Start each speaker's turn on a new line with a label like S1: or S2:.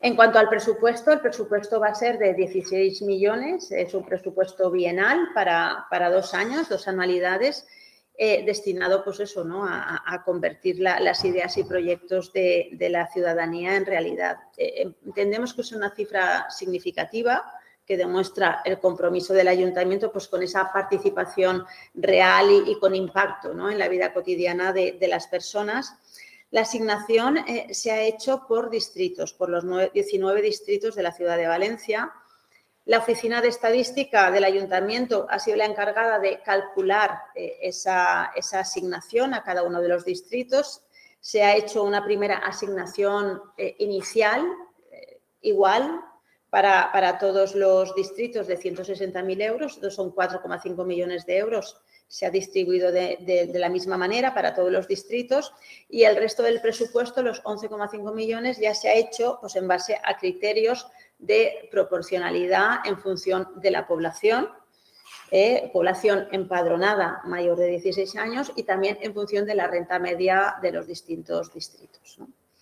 S1: En cuanto al presupuesto, el presupuesto va a ser de 16 millones, es un presupuesto bienal para 2 años, 2 anualidades, destinado pues eso, ¿no? a convertir las ideas y proyectos de la ciudadanía en realidad. Entendemos que es una cifra significativa que demuestra el compromiso del ayuntamiento pues, con esa participación real y con impacto, ¿no? en la vida cotidiana de las personas. La asignación se ha hecho por distritos, por los 19 distritos de la ciudad de Valencia. La Oficina de Estadística del Ayuntamiento ha sido la encargada de calcular esa asignación a cada uno de los distritos. Se ha hecho una primera asignación inicial, igual, para todos los distritos de 160.000 euros, son 4,5 millones de euros. Se ha distribuido de la misma manera para todos los distritos y el resto del presupuesto, los 11,5 millones, ya se ha hecho pues, en base a criterios de proporcionalidad en función de la población, población empadronada mayor de 16 años y también en función de la renta media de los distintos distritos, ¿no?